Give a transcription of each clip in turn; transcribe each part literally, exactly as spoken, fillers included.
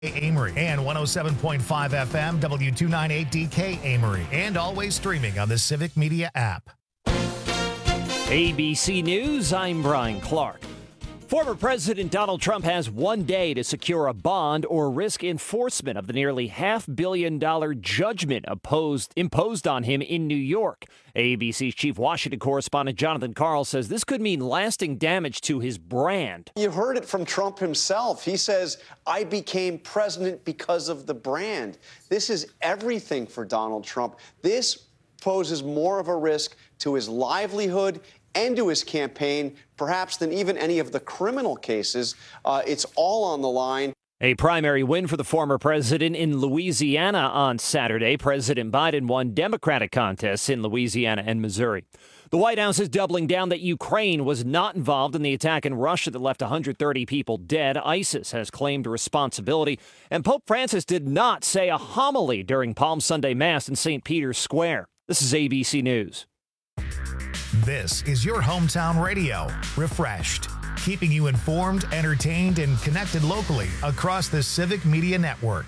Amory and one oh seven point five F M, W two ninety-eight D K Amory, and always streaming on the Civic Media app. A B C News, I'm Brian Clark. Former President Donald Trump has one day to secure a bond or risk enforcement of the nearly half billion dollar judgment opposed, imposed on him in New York. A B C's chief Washington correspondent Jonathan Karl says this could mean lasting damage to his brand. You heard it from Trump himself. He says, I became president because of the brand. This is everything for Donald Trump. This poses more of a risk to his livelihood and to his campaign, perhaps than even any of the criminal cases. Uh, it's all on the line. A primary win for the former president in Louisiana on Saturday. President Biden won Democratic contests in Louisiana and Missouri. The White House is doubling down that Ukraine was not involved in the attack in Russia that left one hundred thirty people dead. ISIS has claimed responsibility. And Pope Francis did not say a homily during Palm Sunday Mass in Saint Peter's Square. This is A B C News. This is your hometown radio, Refreshed, keeping you informed, entertained, and connected locally across the Civic Media Network.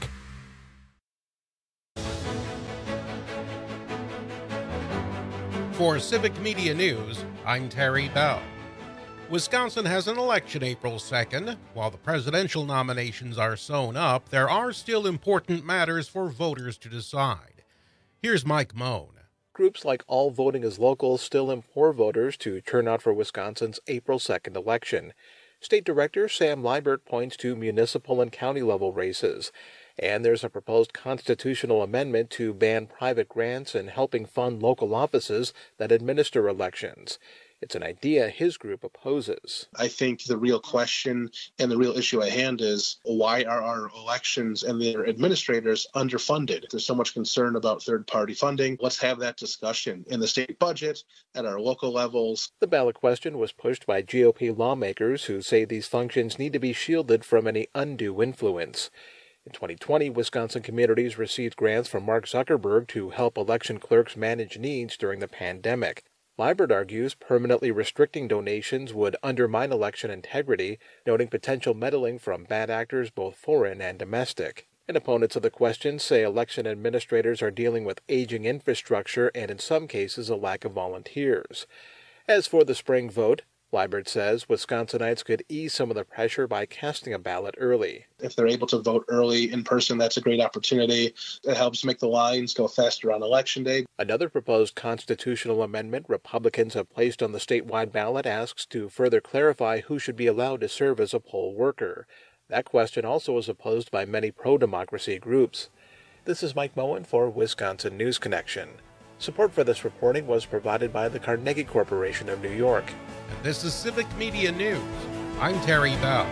For Civic Media News, I'm Terry Bell. Wisconsin has an election April second. While the presidential nominations are sewn up, there are still important matters for voters to decide. Here's Mike Moan. Groups like All Voting is Local still implore voters to turn out for Wisconsin's April second election. State Director Sam Liebert points to municipal and county-level races. And there's a proposed constitutional amendment to ban private grants and helping fund local offices that administer elections. It's an idea his group opposes. I think the real question and the real issue at hand is, why are our elections and their administrators underfunded? There's so much concern about third-party funding. Let's have that discussion in the state budget, at our local levels. The ballot question was pushed by G O P lawmakers who say these functions need to be shielded from any undue influence. In twenty twenty, Wisconsin communities received grants from Mark Zuckerberg to help election clerks manage needs during the pandemic. Liebert argues permanently restricting donations would undermine election integrity, noting potential meddling from bad actors both foreign and domestic. And opponents of the question say election administrators are dealing with aging infrastructure and in some cases a lack of volunteers. As for the spring vote, Liebert says Wisconsinites could ease some of the pressure by casting a ballot early. If they're able to vote early in person, that's a great opportunity. It helps make the lines go faster on Election Day. Another proposed constitutional amendment Republicans have placed on the statewide ballot asks to further clarify who should be allowed to serve as a poll worker. That question also is opposed by many pro-democracy groups. This is Mike Moen for Wisconsin News Connection. Support for this reporting was provided by the Carnegie Corporation of New York. And this is Civic Media News. I'm Terry Bell.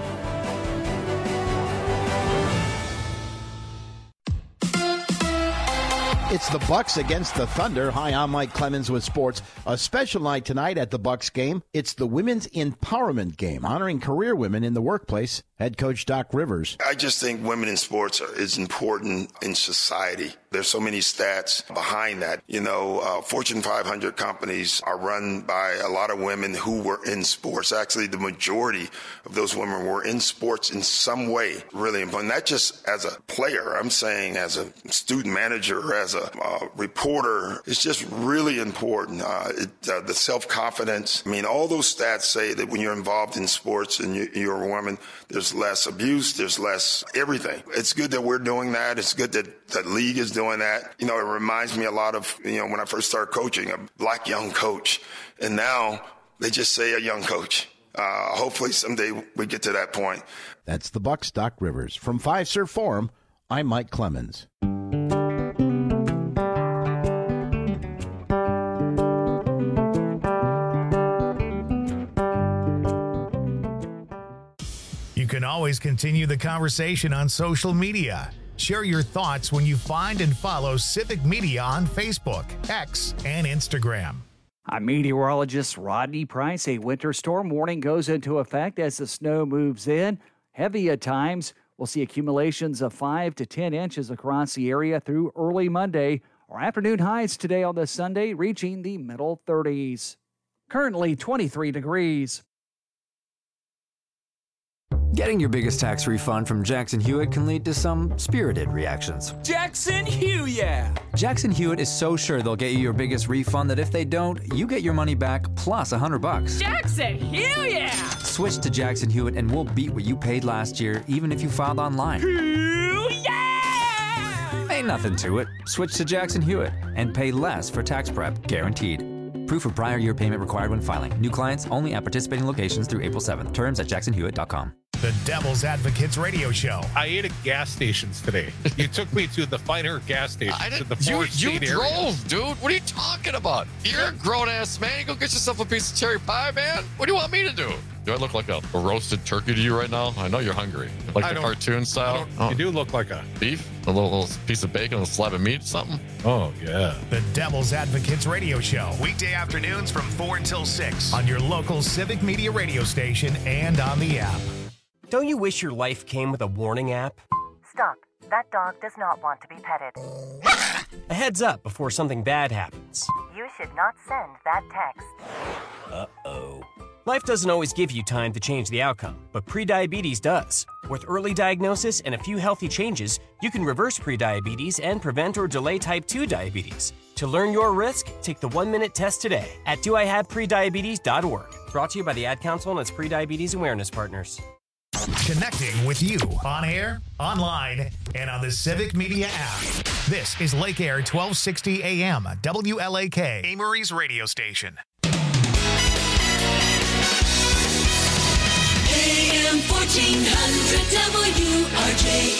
It's the Bucks against the Thunder. Hi, I'm Mike Clemens with sports. A special night tonight at the Bucks game. It's the Women's Empowerment Game, honoring career women in the workplace. Head coach Doc Rivers. I just think women in sports are, is important in society. There's so many stats behind that. You know, uh, Fortune five hundred companies are run by a lot of women who were in sports. Actually, the majority of those women were in sports in some way. Really important. Not just as a player. I'm saying as a student manager, as a uh, reporter. It's just really important. Uh, it, uh, the self-confidence. I mean, all those stats say that when you're involved in sports and you, you're a woman, there's less abuse, there's less everything. It's good that we're doing that. It's good that the league is doing that. You know, it reminds me a lot of, you know, when I first started coaching, a black young coach. And now they just say a young coach. Uh, hopefully someday we get to that point. That's the Bucks, Doc Rivers. From Fiserv Forum, I'm Mike Clemens. You can always continue the conversation on social media. Share your thoughts when you find and follow Civic Media on Facebook, X, and Instagram. I'm meteorologist Rodney Price. A winter storm warning goes into effect as the snow moves in. Heavy at times. We'll see accumulations of five to ten inches across the area through early Monday. Our afternoon highs today on this Sunday reaching the middle thirties. Currently twenty-three degrees. Getting your biggest tax refund from Jackson Hewitt can lead to some spirited reactions. Jackson Hewitt! Yeah. Jackson Hewitt is so sure they'll get you your biggest refund that if they don't, you get your money back plus a hundred bucks. Jackson Hewitt! Yeah. Switch to Jackson Hewitt and we'll beat what you paid last year, even if you filed online. Yeah! Ain't nothing to it. Switch to Jackson Hewitt and pay less for tax prep, guaranteed. Proof of prior year payment required when filing. New clients only at participating locations through April seventh. Terms at jackson hewitt dot com. The Devil's Advocates Radio Show. I ate at gas stations today. You took me to the finer gas stations. I to the you you area. drove, dude. What are you talking about? You're a grown-ass man. You go get yourself a piece of cherry pie, man. What do you want me to do? Do I look like a, a roasted turkey to you right now? I know you're hungry. Like I the cartoon style? Oh. You do look like a... Beef? A little, little piece of bacon, a slab of meat, something? Oh, yeah. The Devil's Advocates Radio Show. Weekday afternoons from four until six on your local Civic Media radio station and on the app. Don't you wish your life came with a warning app? Stop. That dog does not want to be petted. A heads up before something bad happens. You should not send that text. Uh-oh. Life doesn't always give you time to change the outcome, but prediabetes does. With early diagnosis and a few healthy changes, you can reverse prediabetes and prevent or delay type two diabetes. To learn your risk, take the one-minute test today at do I have prediabetes dot org. Brought to you by the Ad Council and its Prediabetes Awareness Partners. Connecting with you on air, online, and on the Civic Media app. This is Lake Air twelve sixty A M, W L A K, Amory's radio station. A M fourteen hundred W R J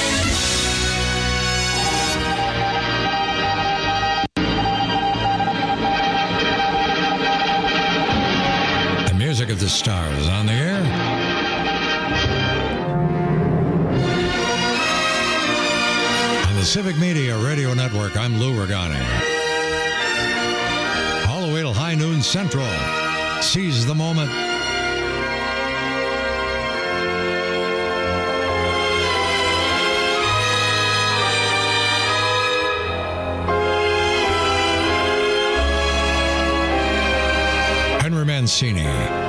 M. The music of the stars on the air. Civic Media Radio Network, I'm Lou Regani. All the way till high noon central. Seize the moment. Henry Mancini.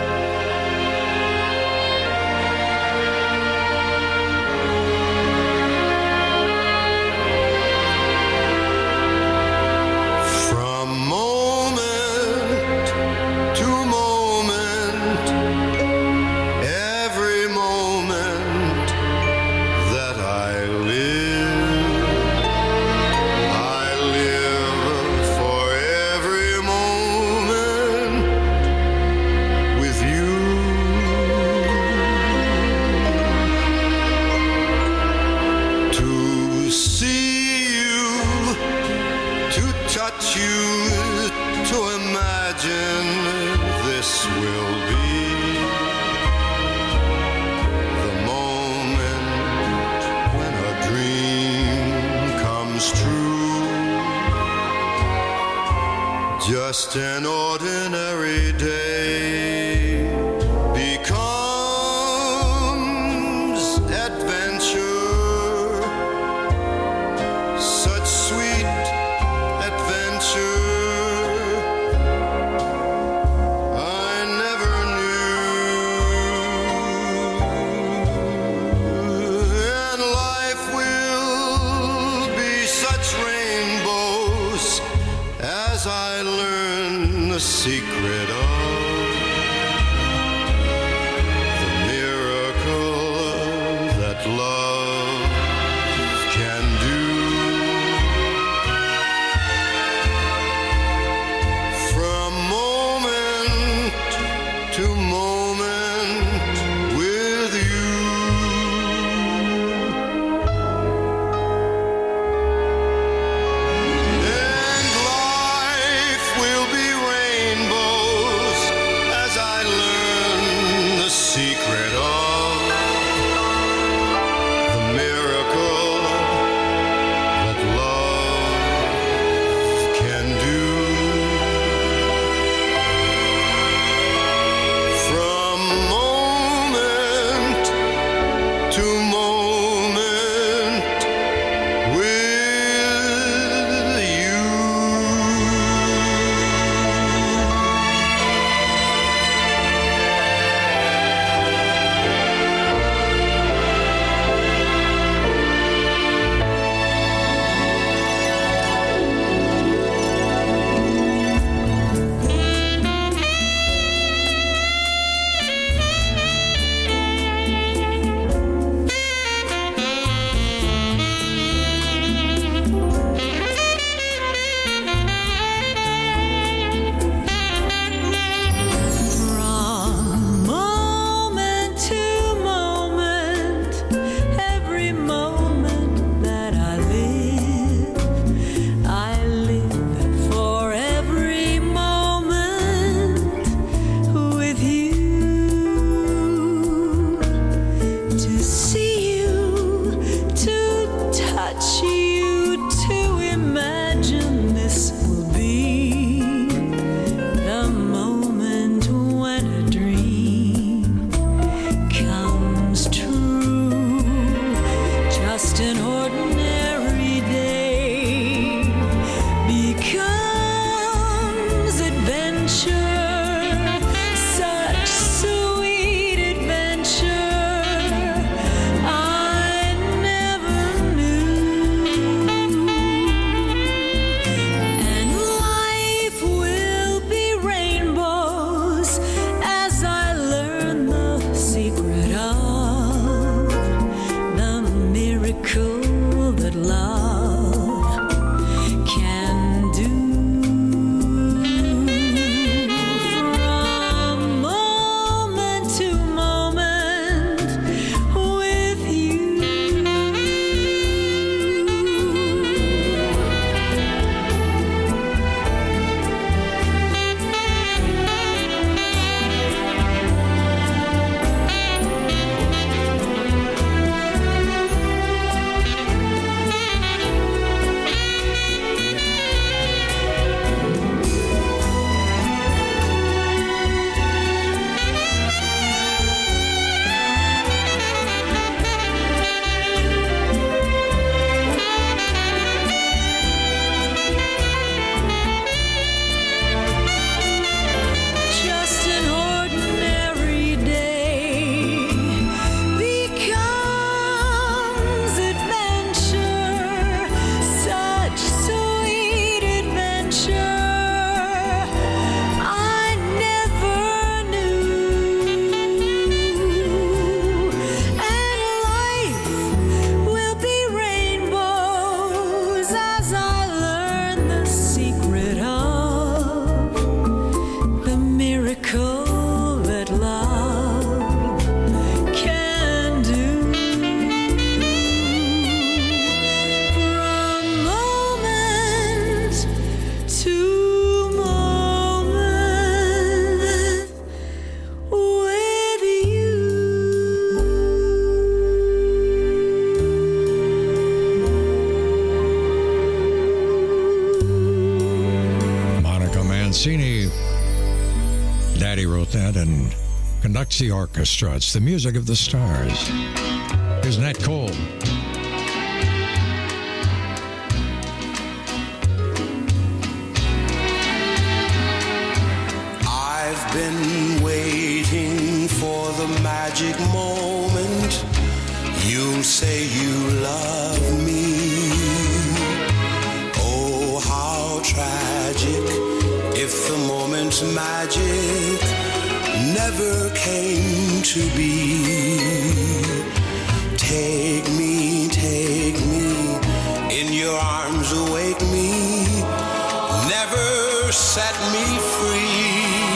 Just an ordinary day becomes adventure, such sweet adventure I never knew, and life will be such rainbows as I learn the secret of the miracle that love can do. From moment to moment with you. And life will be rainbows Just an ordinary day becomes adventure, such sweet adventure I never knew. And life will be rainbows as I learn the secret of the miracle that love can do. From moment to moment with you. Just an ordinary day becomes adventure, such sweet adventure I never knew. And life will be rainbows as I learn the secret of the miracle that love can do. From moment to moment with you. Monica Mancini. Daddy wrote that and conducts the orchestra. It's the music of the stars. Here's Nat Cole. I've been waiting for the magic moment. You'll say you love me. Oh, how tragic if the moment's magic never came to be. Take me, take me, in your arms awake me, never set me free.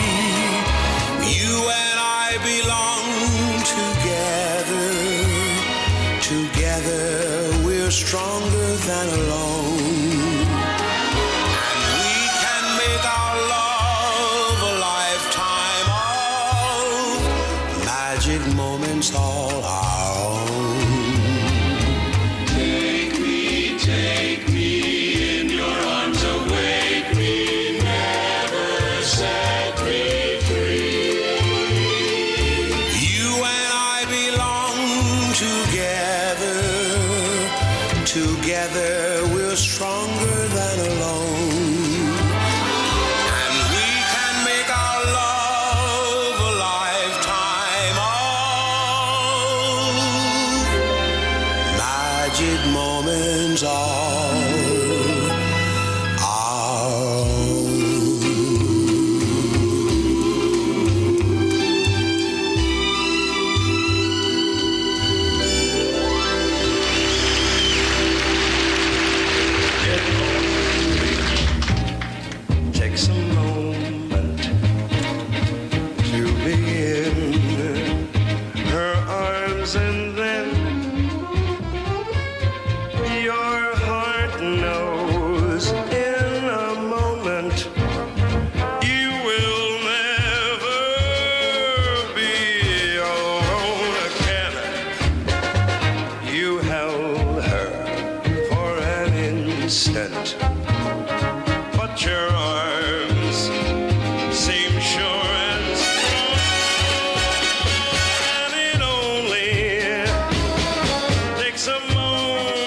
You and I belong together, together we're stronger than alone. And we can make our love a lifetime of magic moments all our own. Take me, take me, in your arms awake me, never set me free. You and I belong together, together we're stronger than alone. And we can make our love a lifetime of magic moments all our own. Takes a moment to begin. Her arms and then your heart knows in a moment you will never be alone again. You held her for an instant, but your arms seem sure and strong. And it only takes a moment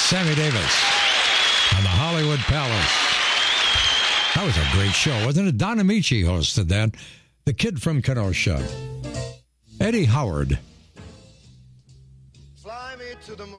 Sammy Davis on the Hollywood Palace. That was a great show, wasn't it? Don Amici hosted that. The Kid from Kenosha. Eddie Howard. Fly me to the moon.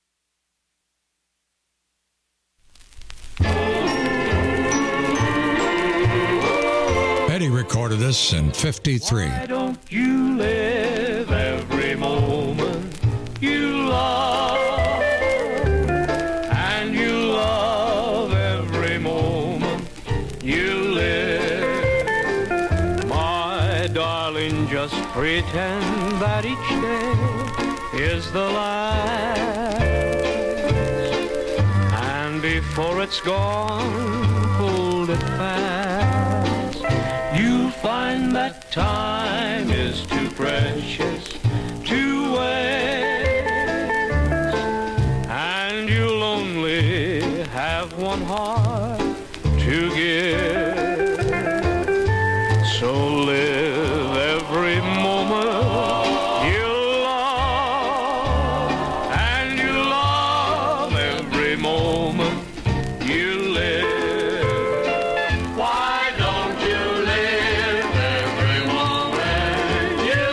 Eddie recorded this in fifty-three. Why don't you live every moment you love, and you love every moment you live. My darling, just pretend that each day is the last, and before it's gone, hold it fast. You find that time is too precious to waste, and you'll only have one heart to give. So live every moment you love, and you love every moment you live. Why don't you live every moment you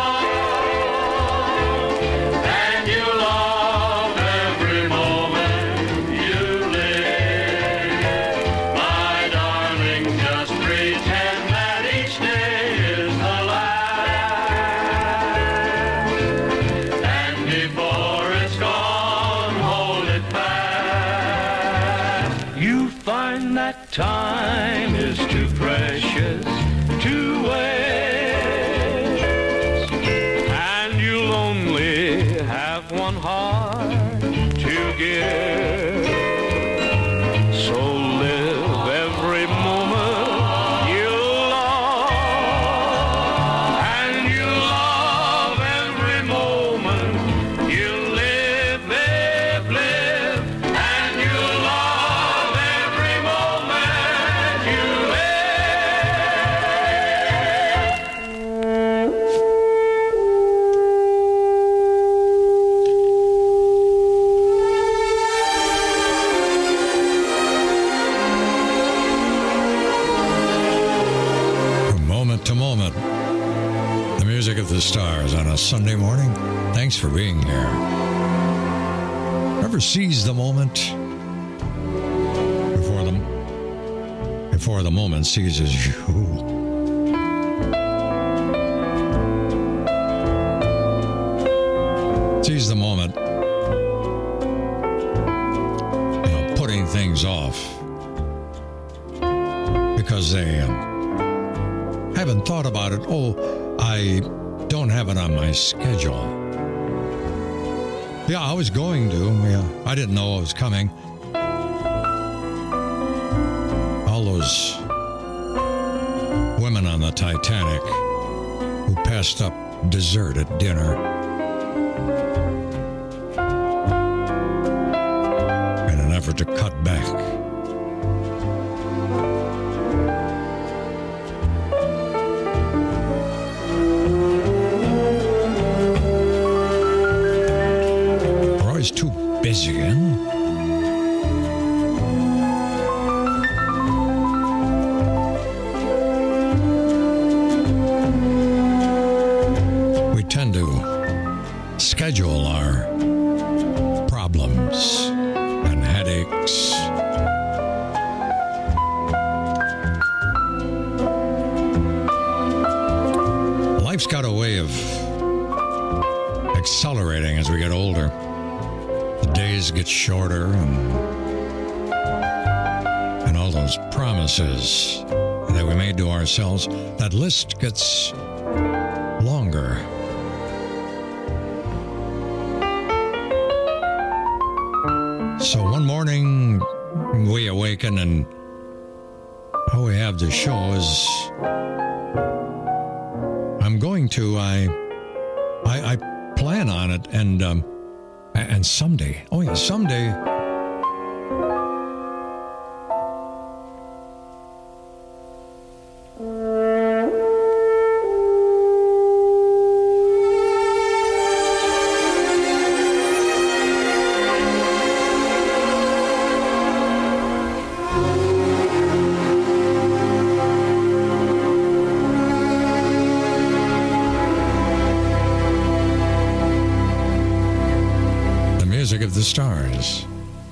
love, and you love every moment you live? My darling, just pretend that each day is the last, and before it's gone, hold it fast. You find that time is too precious to waste, and you'll only have one heart to give. So live every moment you love, and you love every moment you live, live, live, and you love every moment you From moment to moment, the music of the stars on a Sunday morning. Thanks for being here. Ever seize the moment before the before the moment seizes you? Seize the moment, you know, putting things off because they um, haven't thought about it. Oh, I don't have it on my schedule. Yeah, I was going to. Yeah, I didn't know it was coming. All those women on the Titanic who passed up dessert at dinner in an effort to cut back. We're always too busy, eh? We tend to schedule our problems and headaches. Life's got a way of accelerating as we get older. The days get shorter, and and all those promises that we made to ourselves, that list gets longer. So one morning we awaken, and all we have to show is I'm going to I I, I plan on it, and um, and someday, oh yeah, someday. the Stars.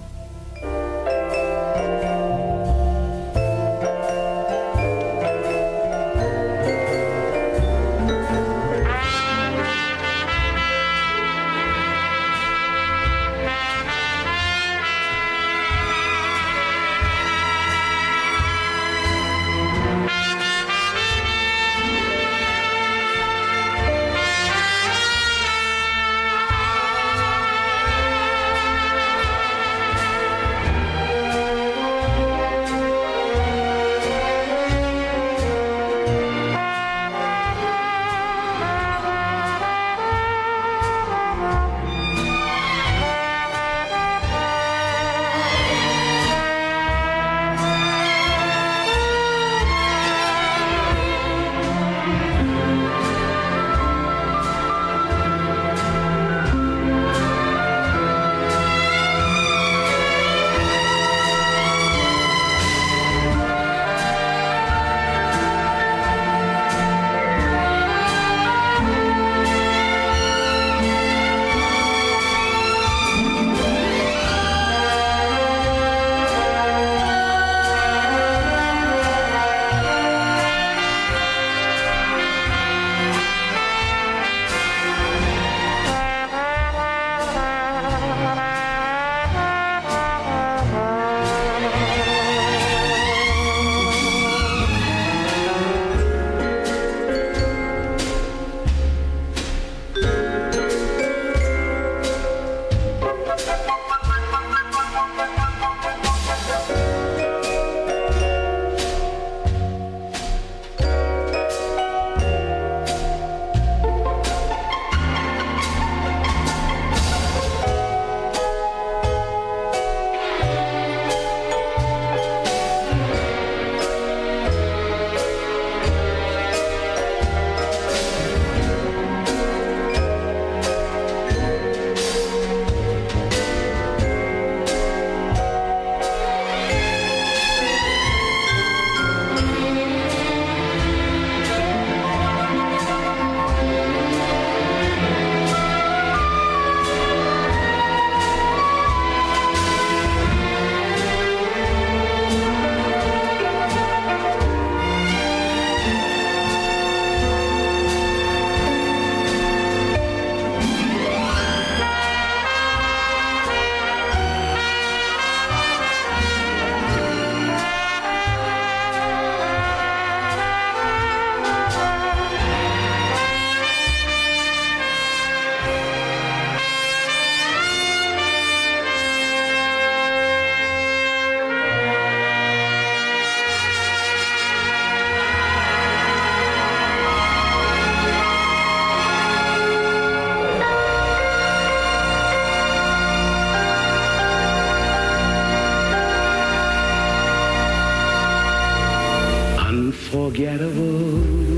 Unforgettable.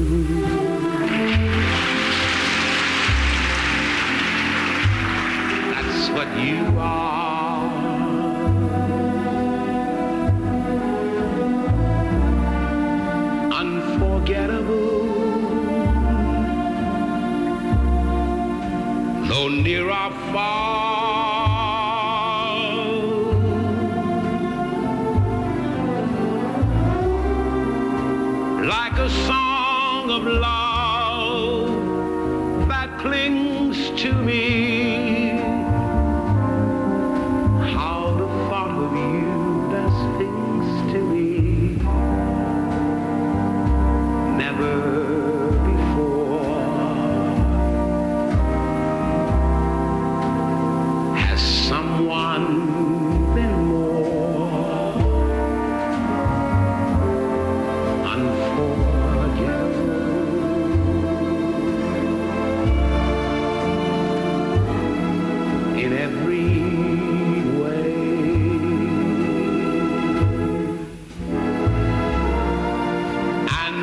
That's what you are. Unforgettable. Though near or far. Like a song of love that clings to me. How the thought of you does things to me. Never before has someone been more in every way. And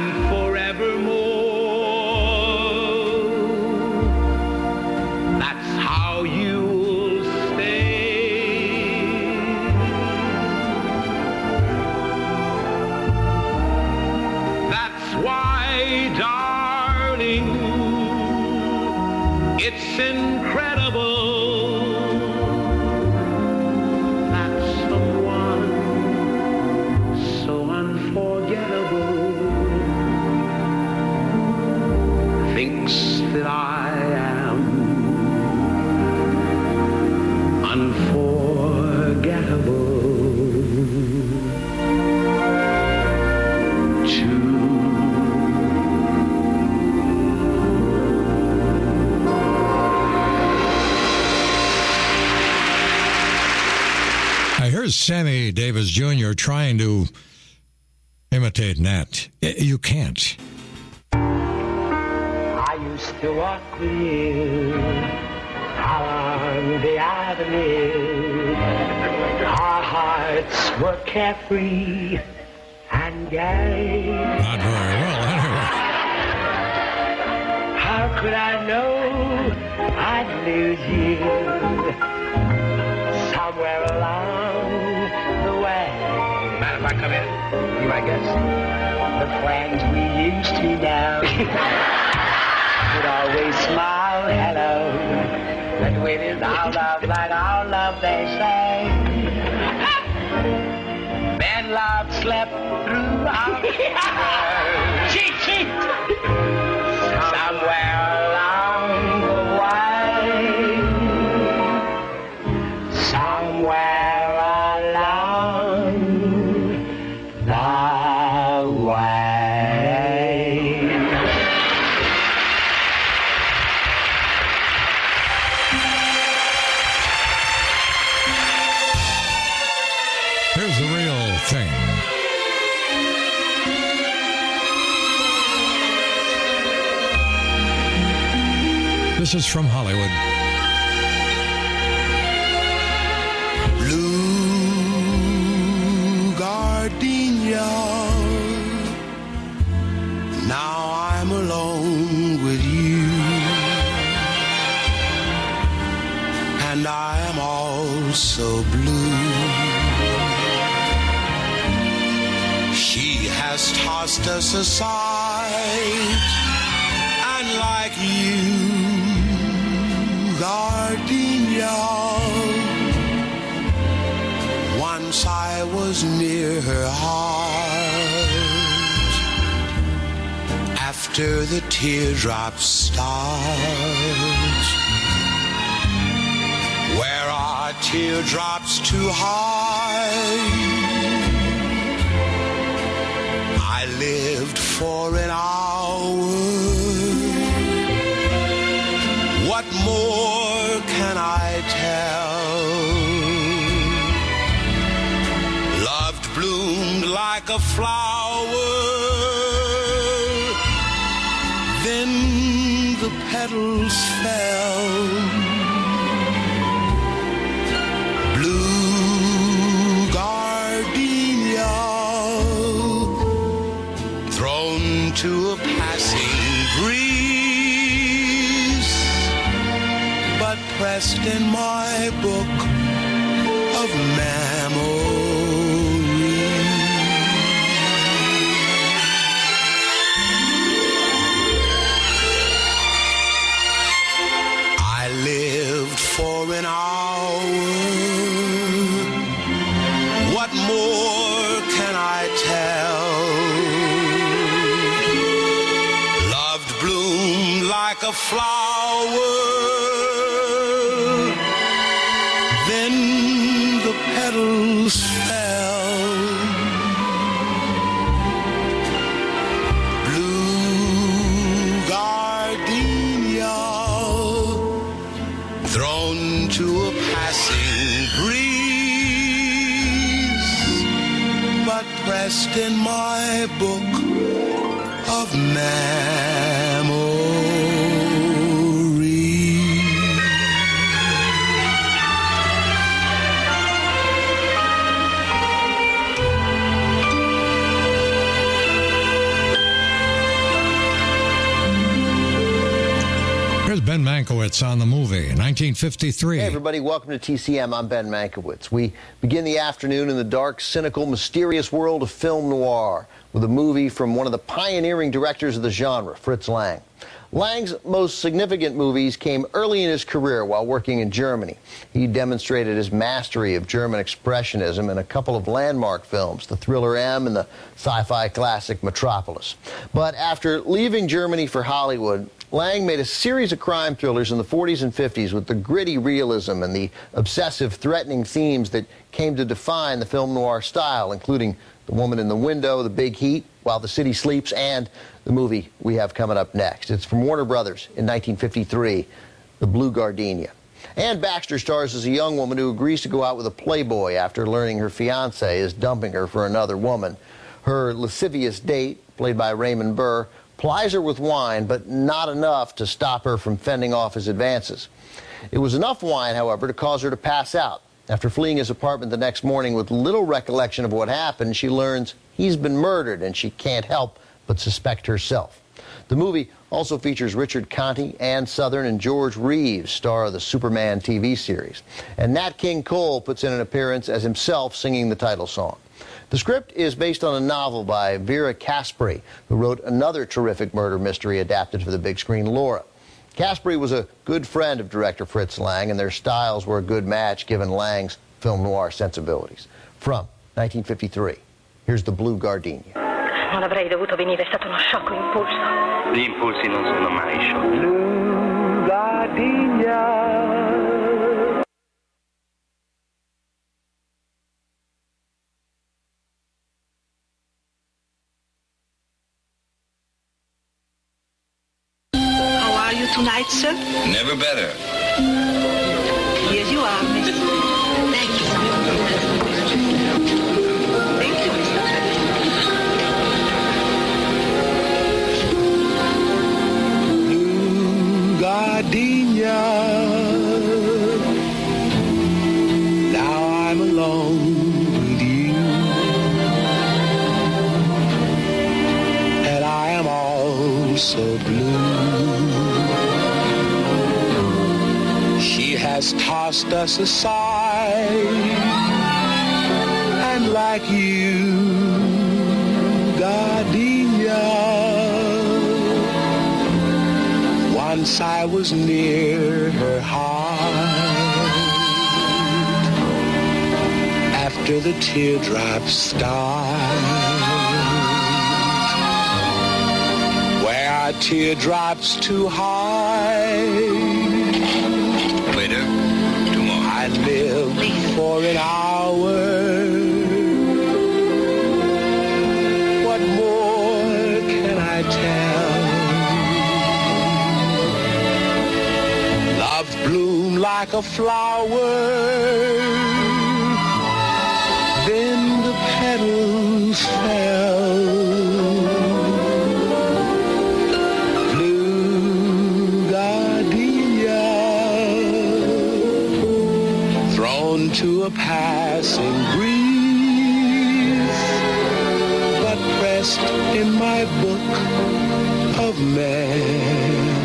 forevermore, that's how you'll stay. That's why, darling, it's incredible Sammy Davis Junior trying to imitate Nat. You can't. I used to walk with you along the avenue. Our hearts were carefree and gay. Not very well, anyway. How could I know I'd lose you somewhere along the way? Mind if I come in? Be my guest. The friends we used to know would always smile hello. But when it's our love, like our love, they say. Men love slept through our fingers. Cheat, cheat. Somewhere along the way. Somewhere along the way. Here's the real thing. This is from Hollywood. Blue gardenia. Now I'm alone with you, and I am also blue. She has tossed us aside, and like you, gardenia, once I was near her heart. After the teardrops start, where are teardrops too high? I lived for an hour. What more can I tell? Loved bloomed like a flower, then the petals fell. Blue gardenia, thrown to a passing breeze, but pressed in my book of memories. I lived for an hour. What more can I tell? Loved bloomed like a flower, then the petals fell. Blue gardenia, thrown to a passing breeze, but pressed in my book of memories. Here's Ben Mankiewicz on the movie, nineteen fifty-three. Hey, everybody. Welcome to T C M. I'm Ben Mankiewicz. We begin the afternoon in the dark, cynical, mysterious world of film noir with a movie from one of the pioneering directors of the genre, Fritz Lang. Lang's most significant movies came early in his career while working in Germany. He demonstrated his mastery of German expressionism in a couple of landmark films, the thriller M and the sci-fi classic Metropolis. But after leaving Germany for Hollywood, Lang made a series of crime thrillers in the forties and fifties with the gritty realism and the obsessive, threatening themes that came to define the film noir style, including The Woman in the Window, The Big Heat, While the City Sleeps, and the movie we have coming up next. It's from Warner Brothers in nineteen fifty-three, The Blue Gardenia. Ann Baxter stars as a young woman who agrees to go out with a playboy after learning her fiancé is dumping her for another woman. Her lascivious date, played by Raymond Burr, plies her with wine, but not enough to stop her from fending off his advances. It was enough wine, however, to cause her to pass out. After fleeing his apartment the next morning with little recollection of what happened, she learns he's been murdered, and she can't help but suspect herself. The movie also features Richard Conte, Ann Sothern, and George Reeves, star of the Superman T V series. And Nat King Cole puts in an appearance as himself singing the title song. The script is based on a novel by Vera Caspary, who wrote another terrific murder mystery adapted for the big screen, Laura. Caspary was a good friend of director Fritz Lang, and their styles were a good match given Lang's film noir sensibilities. From nineteen fifty-three, here's The Blue Gardenia. Non avrei dovuto venire, è stato uno sciocco impulso. Gli impulsi non sono mai sciocchi. Blue Gardenia. How are you tonight, sir? Never better. Here you are, mister. Thank you. Thank you, Mister Blue Gardenia. Now I'm alone with you, and I am all so blue. She has tossed us aside, and like you, Gardenia, once I was near her heart. After the teardrops start, where are teardrops too high? Waiter, two more. I live for an hour. What more can I tell? Love bloomed like a flower, then the petals fell. To a passing breeze, but pressed in my book of memories.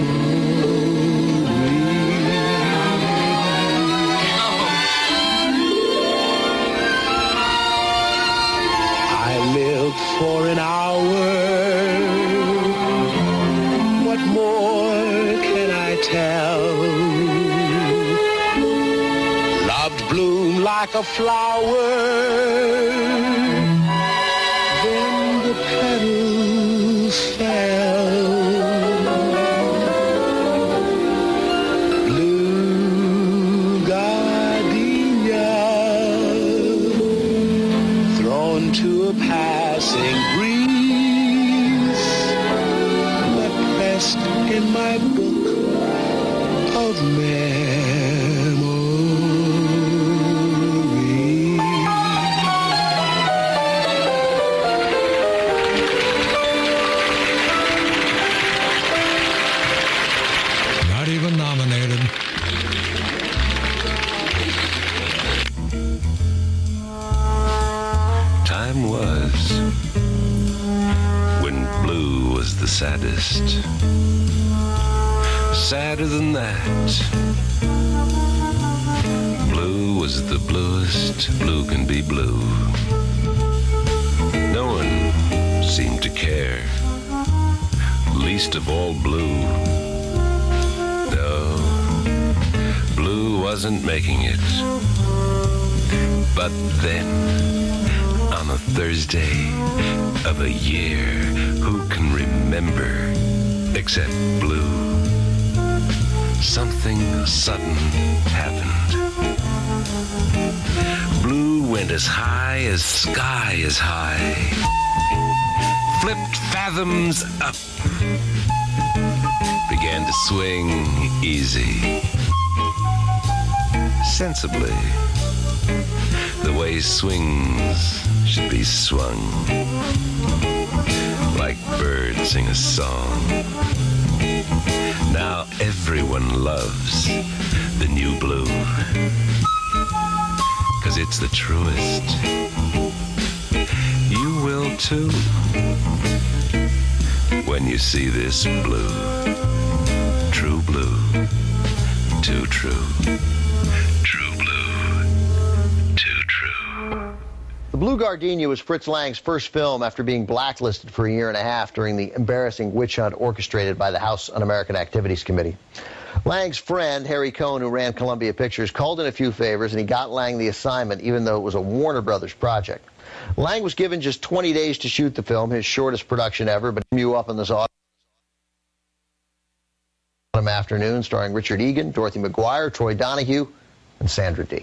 I lived for an hour. What more can I tell? Bloom like a flower, then the petals fell. Blue gardenia, thrown to a passing breeze, but pressed in my book of memories. Saddest, sadder than that. Blue was the bluest blue can be blue. No one seemed to care, least of all blue. No, blue wasn't making it. But then, on a Thursday of a year, who can remember except Blue? Something sudden happened. Blue went as high as sky is high, flipped fathoms up, began to swing easy. sensibly. The way swings should be swung. Like birds sing a song. Now everyone loves the new blue. 'Cause it's the truest. You will too. When you see this blue. True blue. Too true. True blue. Too true. The Blue Gardenia was Fritz Lang's first film after being blacklisted for a year and a half during the embarrassing witch hunt orchestrated by the House Un-American Activities Committee. Lang's friend, Harry Cohn, who ran Columbia Pictures, called in a few favors, and he got Lang the assignment, even though it was a Warner Brothers project. Lang was given just twenty days to shoot the film, his shortest production ever, but you up in this autumn afternoon, starring Richard Egan, Dorothy McGuire, Troy Donahue, and Sandra Dee.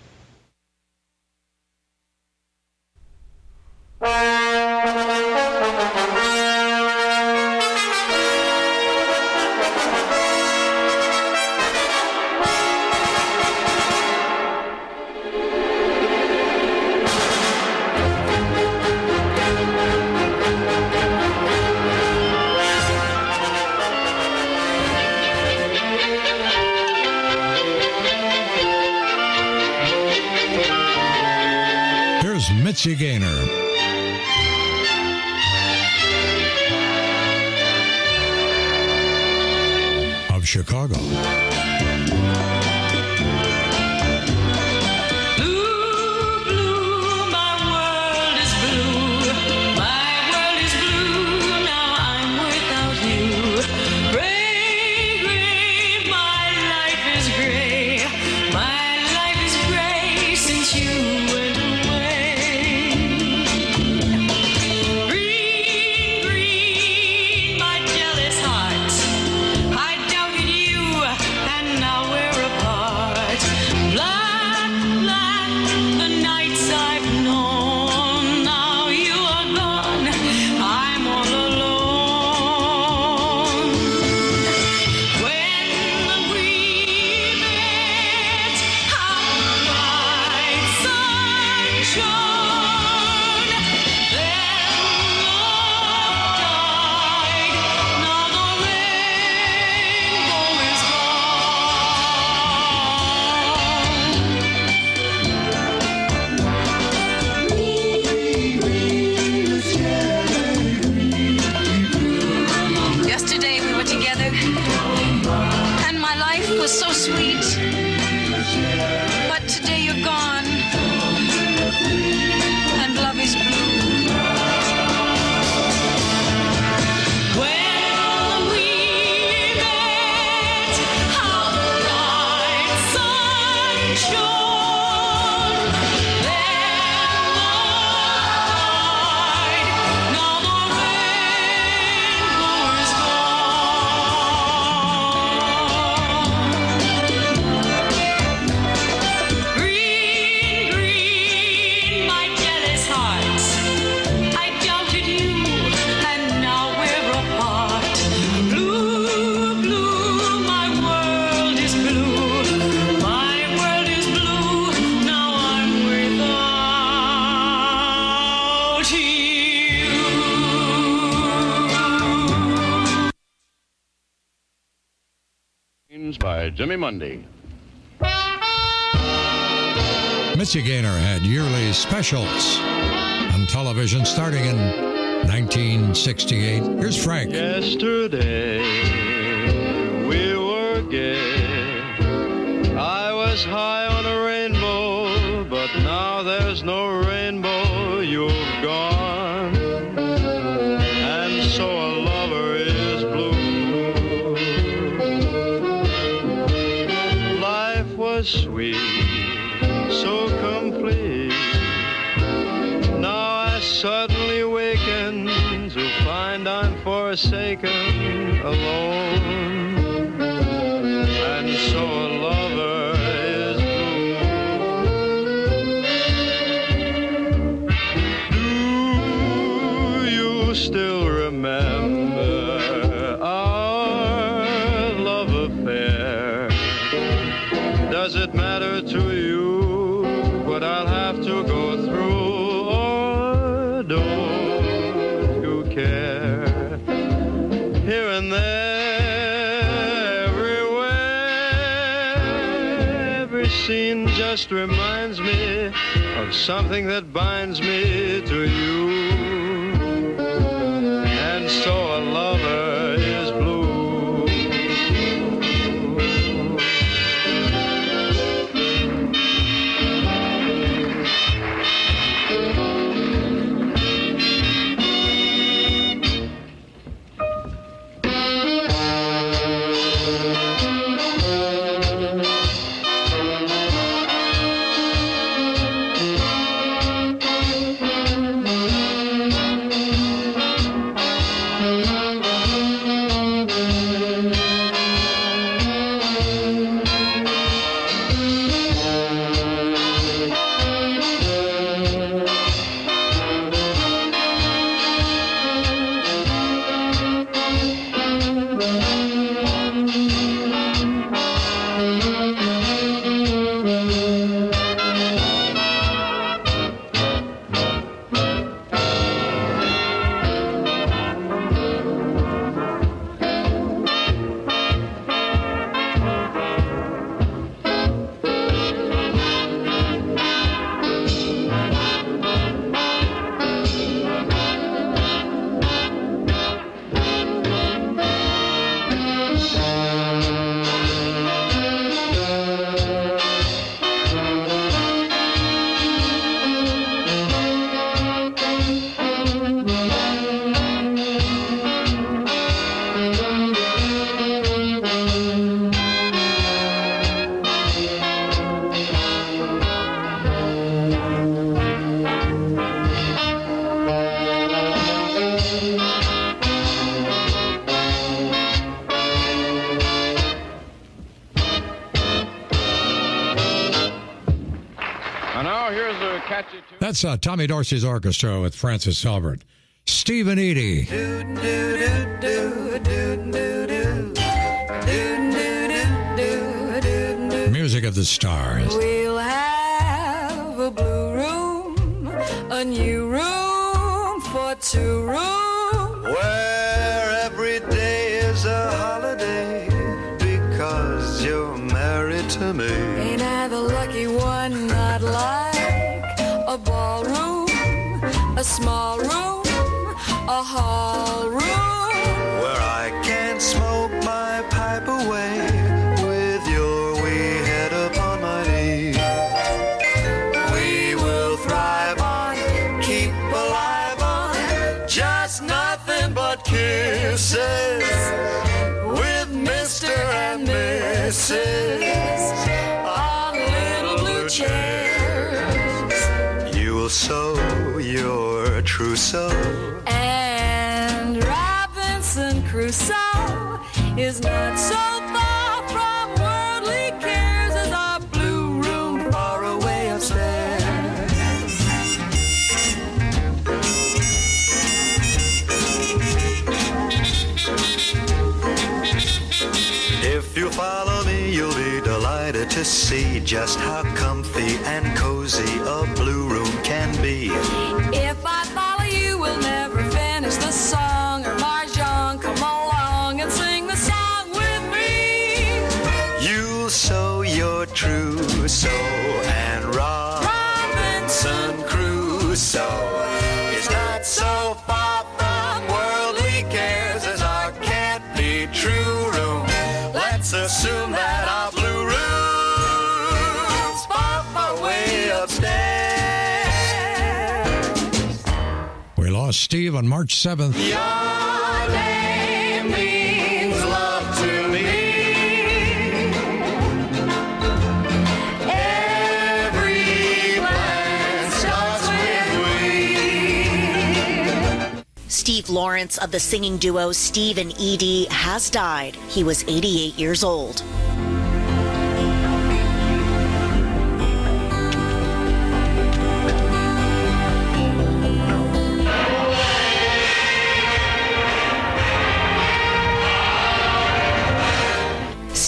Mitzi Gaynor. Of Chicago. By Jimmy Mundy. Mitzi Gaynor had yearly specials on television starting in nineteen sixty-eight. Here's Frank. Yesterday we were gay. I was high on a rainbow, but now there's no rainbow. You've gone, and so a lover is blue. Sweet, so complete. Now I suddenly waken to find I'm forsaken, alone, and so a lover is blue. Do you still remember our love affair? Does does it matter to you what I'll have to go through, or don't you care? Here and there, everywhere, every scene just reminds me of something that binds me to you. And so a lover is blue. That's uh, Tommy Dorsey's orchestra with Francis Albert. Stephen Eady. Music of the Stars. We'll have a blue room, a new room for two rooms. Where every day is a holiday because you're married to me. Ain't I the lucky one? Not like a ballroom, a small room, a hall room, where I can smoke my pipe away with your wee head upon my knee. We will thrive on, keep alive on, just nothing but kisses with Mister and Missus on little blue chairs. So your trousseau and Robinson Crusoe is not so far from worldly cares as our blue room far away upstairs. If you follow me, you'll be delighted to see just how comfy and cozy a blue room can be. If I follow you, we'll never finish the song. Or Marjan, come along and sing the song with me. You'll sew your trousseau and Robinson Crusoe is not so far from worldly cares as our can't be true room. Let's assume that our blue room's far, far way upstairs. We lost Steve on March seventh. Your name means love to me. Every plan starts with we. Steve Lawrence of the singing duo Steve and Edie has died. He was eighty-eight years old.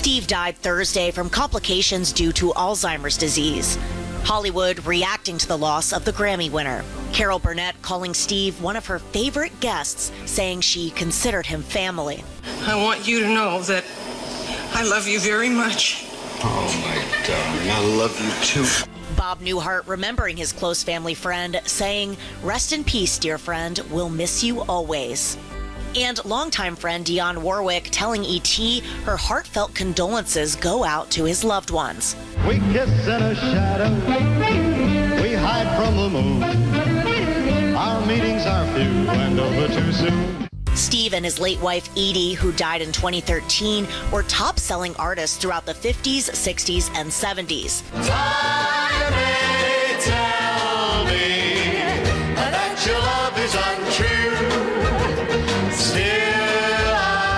Steve died Thursday from complications due to Alzheimer's disease. Hollywood reacting to the loss of the Grammy winner. Carol Burnett calling Steve one of her favorite guests, saying she considered him family. I want you to know that I love you very much. Oh, my darling, I love you too. Bob Newhart remembering his close family friend, saying, "Rest in peace, dear friend. We'll miss you always." And longtime friend Dionne Warwick telling E T her heartfelt condolences go out to his loved ones. We kiss in a shadow, we hide from the moon. Our meetings are few and over too soon. Steve and his late wife Edie, who died in twenty thirteen, were top-selling artists throughout the fifties, sixties, and seventies. Time may tell me that your love is untrue. Still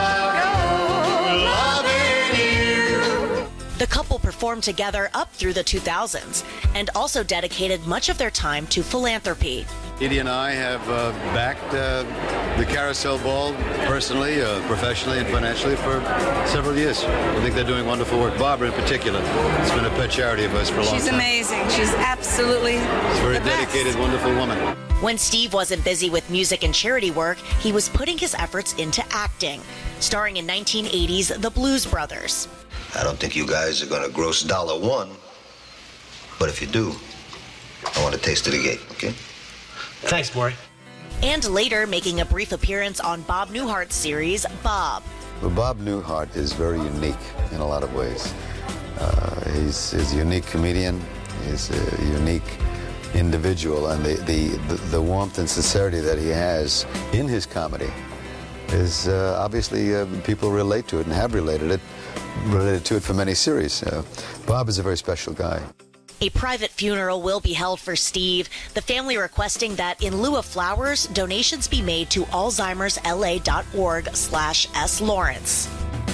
I'll go loving you. The couple performed together up through the two thousands and also dedicated much of their time to philanthropy. Edie and I have uh, backed uh, the Carousel Ball personally, uh, professionally, and financially for several years. I think they're doing wonderful work. Barbara, in particular, has been a pet charity of us for a long She's time. amazing. She's absolutely She's a very the best. dedicated, wonderful woman. When Steve wasn't busy with music and charity work, he was putting his efforts into acting, starring in nineteen eighties The Blues Brothers. I don't think you guys are gonna gross dollar one, but if you do, I want a taste of the gate, okay? Thanks, Maury. And later making a brief appearance on Bob Newhart's series, Bob. Well, Bob Newhart is very unique in a lot of ways. Uh, he's, he's a unique comedian. He's a unique individual, and the, the, the, the warmth and sincerity that he has in his comedy is uh, obviously uh, people relate to it and have related it, related to it for many series. Uh, Bob is a very special guy. A private funeral will be held for Steve, the family requesting that in lieu of flowers, donations be made to alzheimers l a dot org slash S Lawrence.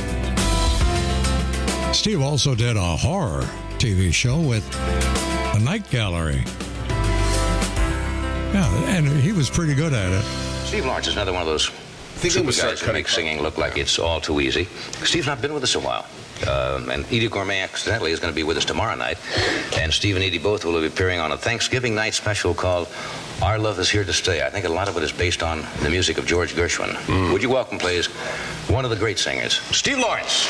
Steve also did a horror T V show with The Night Gallery. Yeah, and he was pretty good at it. Steve Lawrence is another one of those super guys who make singing look like it's all too easy. Steve's not been with us a while. Um, and Edie Gourmet, accidentally, is going to be with us tomorrow night. And Steve and Edie both will be appearing on a Thanksgiving night special called Our Love Is Here to Stay. I think a lot of it is based on the music of George Gershwin. Mm. Would you welcome, please, one of the great singers, Steve Lawrence.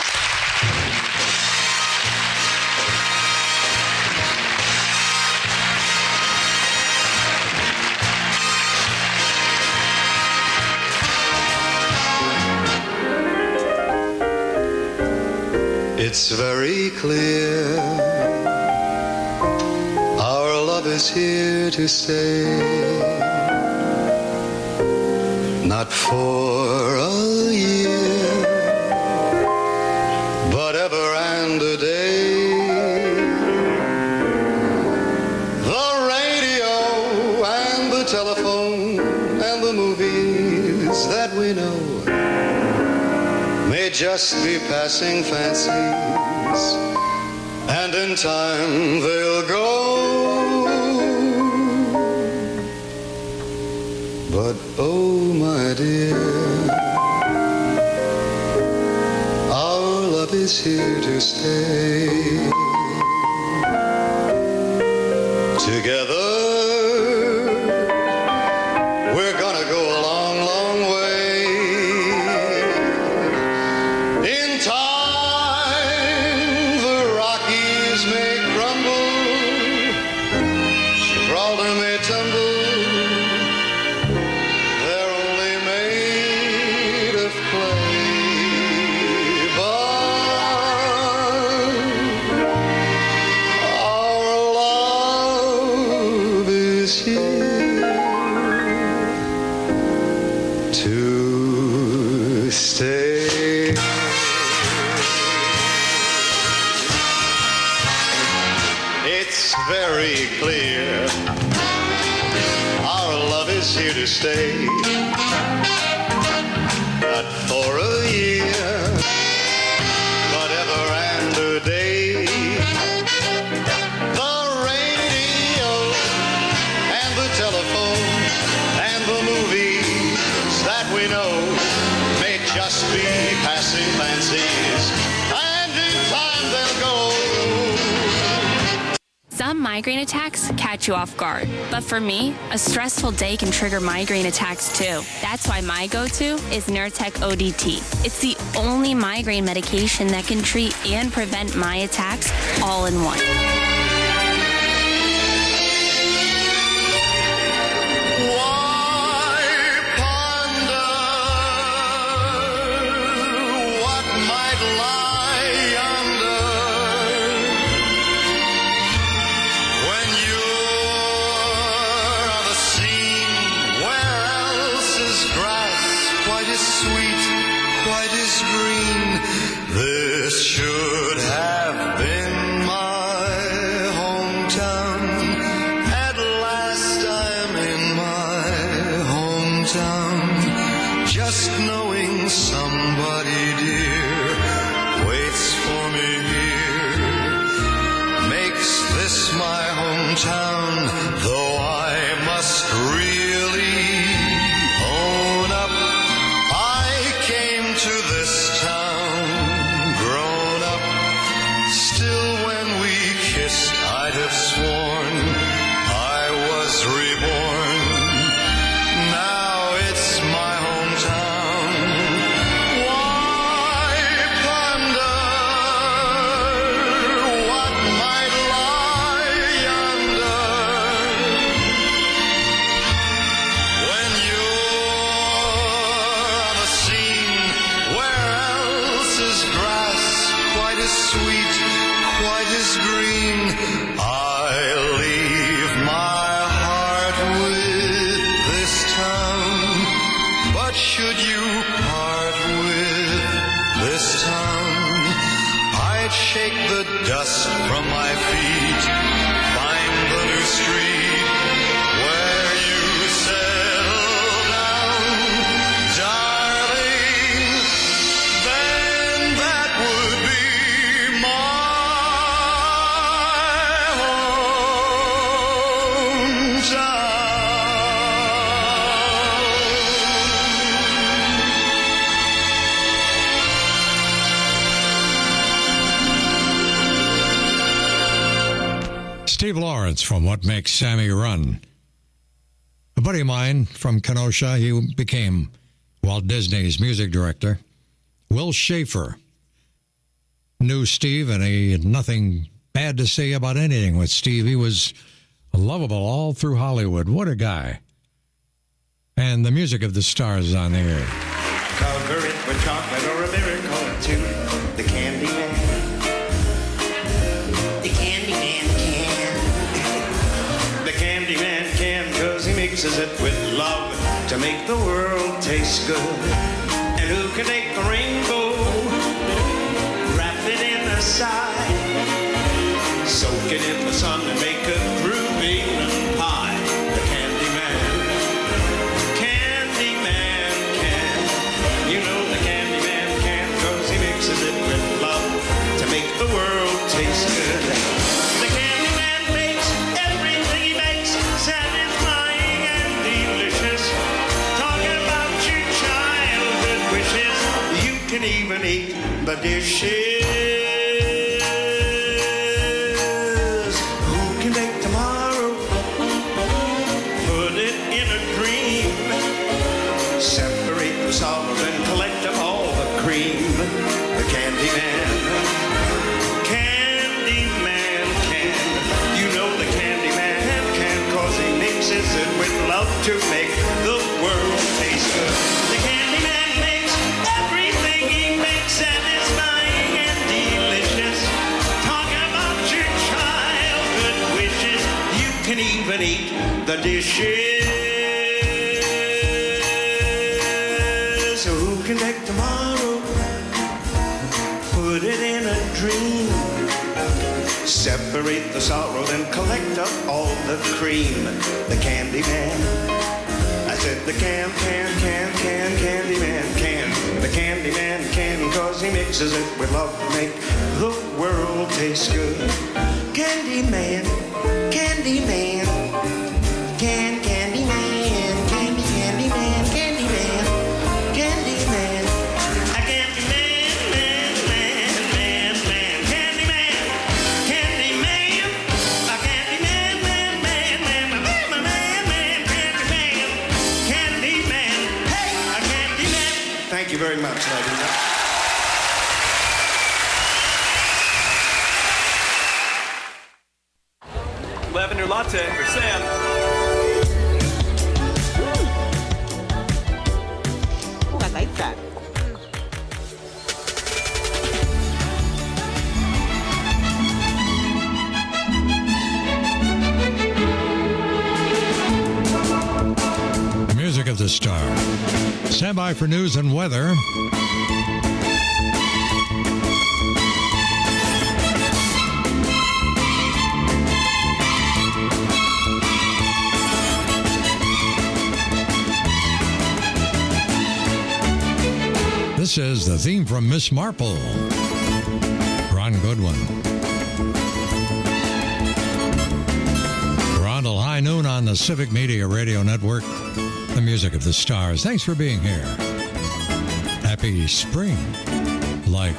It's very clear our love is here to stay, not for a year, but ever and a day. The radio and the telephone and the movies that we know may just be passing fancies, and in time they'll go. But oh my dear, our love is here to stay. Together we're gonna go a long, long way. Here to stay, not for a year, but ever and a day. The radio and the telephone and the movies that we know may just be passing fancies, and in migraine attacks catch you off guard. But for me, a stressful day can trigger migraine attacks too. That's why my go-to is Nurtec O D T. It's the only migraine medication that can treat and prevent my attacks all in one. This should have been my hometown. At last I'm in my hometown. Just knowing somebody dear waits for me here makes this my hometown. Though I must really own up, I came to this town. I'd have sworn I was reborn. Now it's my hometown. Why ponder what might lie yonder when you're on a scene where else is grass quite as sweet, quite as green? I leave my heart with this town, but should you part with this town, I'd shake the dust from my feet, find the new street where you settle down, darling, then that would be my Steve Lawrence from What Makes Sammy Run. A buddy of mine from Kenosha, he became Walt Disney's music director. Will Schaefer knew Steve, and he had nothing bad to say about anything with Steve. He was lovable all through Hollywood. What a guy. And the music of the stars is on the air. Cover it with chocolate or a miracle or two. The Candy Man. The Candy Man can. The Candy Man can, cause he mixes it with love to make the world taste good. And who can take the rainbow, wrap it in a sigh, soak it in the sun and make a groovy pie. The Candy Man, Candy Man can. You know the Candy Man can, cause he mixes it with love to make the world taste good. The Candy Man makes everything he makes satisfying and delicious. Talking about your childhood wishes, you can even eat the dishes. Sorrow and collect up all the cream. The Candy Man, Candy Man can. You know the Candy Man can, cause he mixes it with love to make the world taste good. The Candy Man makes everything he makes satisfying and delicious. Talking about your childhood wishes, you can even eat the dishes. So who can take tomorrow, put it in a dream, separate the sorrow, then collect up all the cream. The Candy Man, I said the can, can, can, can, Candy Man can. The Candy Man can, cause he mixes it with love to make the world taste good. Candy Man, Candy Man, can, Candy Man, Candy, Candy Man, Candy Man. Candy Man, a Candy Man, man, man, man, man, Candy Man, Candy Man, a Candy tonight, isn't it? Lavender latte for Sam. Oh, I like that. Music of the Star. Stand by for news and weather. This is the theme from Miss Marple. Ron Goodwin. We're on till high noon on the Civic Media Radio Network. The music of the stars. Thanks for being here. Happy spring. Like.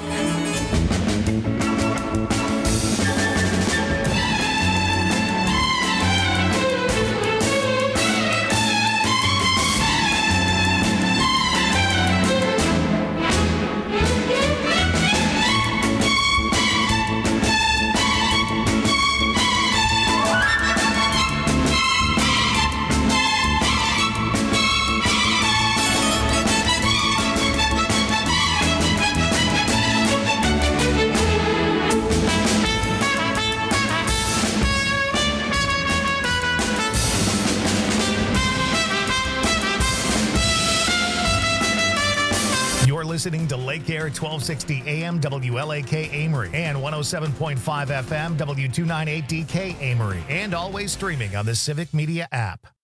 Listening to Lake Air twelve sixty A M W L A K Amory and one oh seven point five F M W two ninety-eight D K Amory, and always streaming on the Civic Media app.